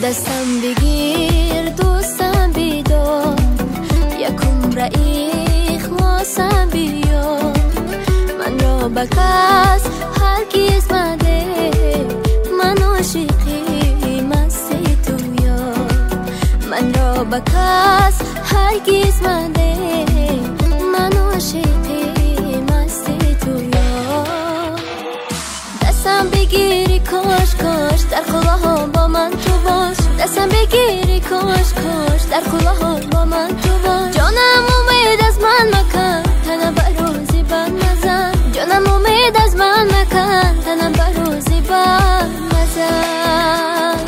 دستم بگیر دوستم بیدار، یکم رئی خلاصم بیار. من را به کس هرگز مده، من عاشقی مستی تو یار. من را به کس هرگز مده، من عاشقی مستی تو یار. دستم بگیری کاش کاش در خلاها با من تو باش. دستم بگیری کاش کاش در خلاها با من تو باش. جانم امید از من مکن، تنم بر روزی بر نزن. جانم امید از من مکن، تنم بر روزی بر نزن.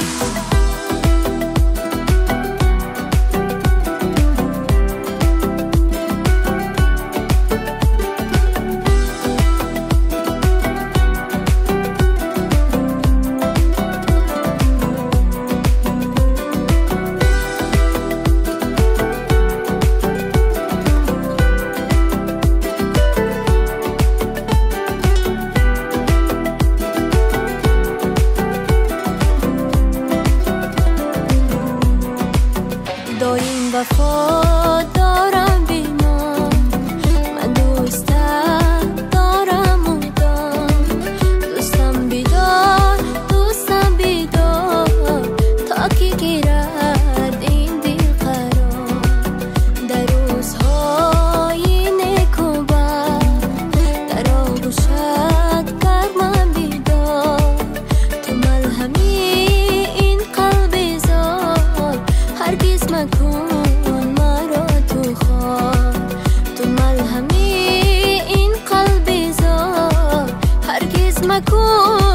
دایم وفا دارم بیمان، من دوستم دارم مدام. دوستم بیدار دوستم بیدار، تا که گیرد این دل قرار. در روزهای نیکو بد، در آغوشت گرمم بیدار. تو ملهمی این قلب زار، هرگز مکن مرا تو خواب. تو ملهمی این قلب زار، هرگز مکن